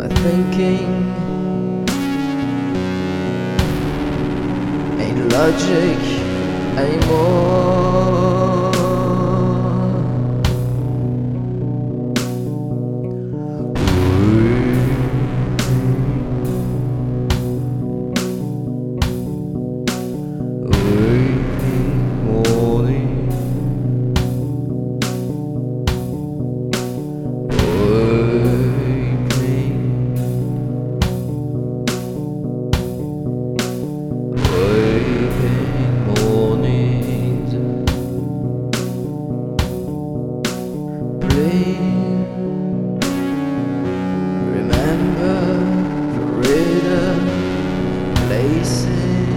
My thinking ain't logic anymore. Remember forbidden places.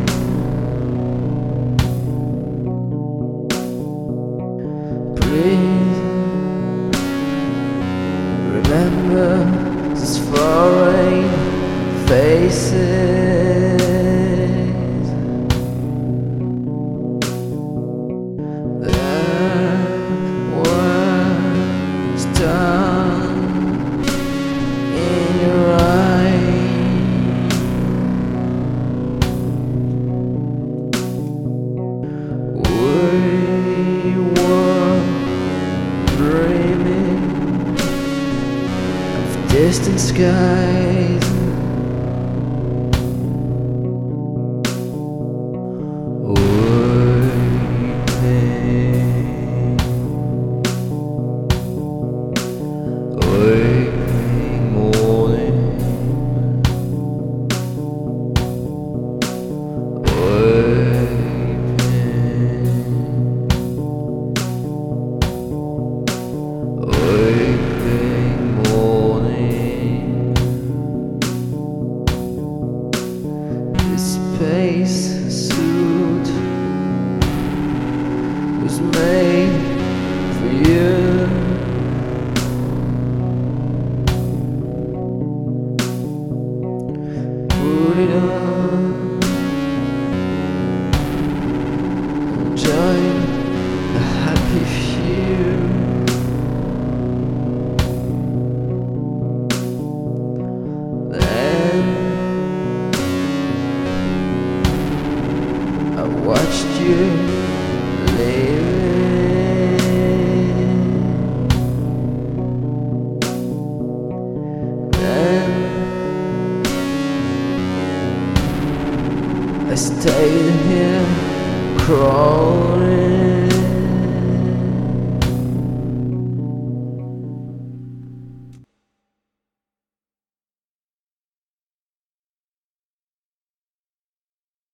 Please remember these foreign faces. There was done in your eyes. We were dreaming of distant skies. Waking morning, waking morning. This space suit was made for you. Put it on, enjoy a happy few. Then I watched you leaving. Then I stayed here crawling.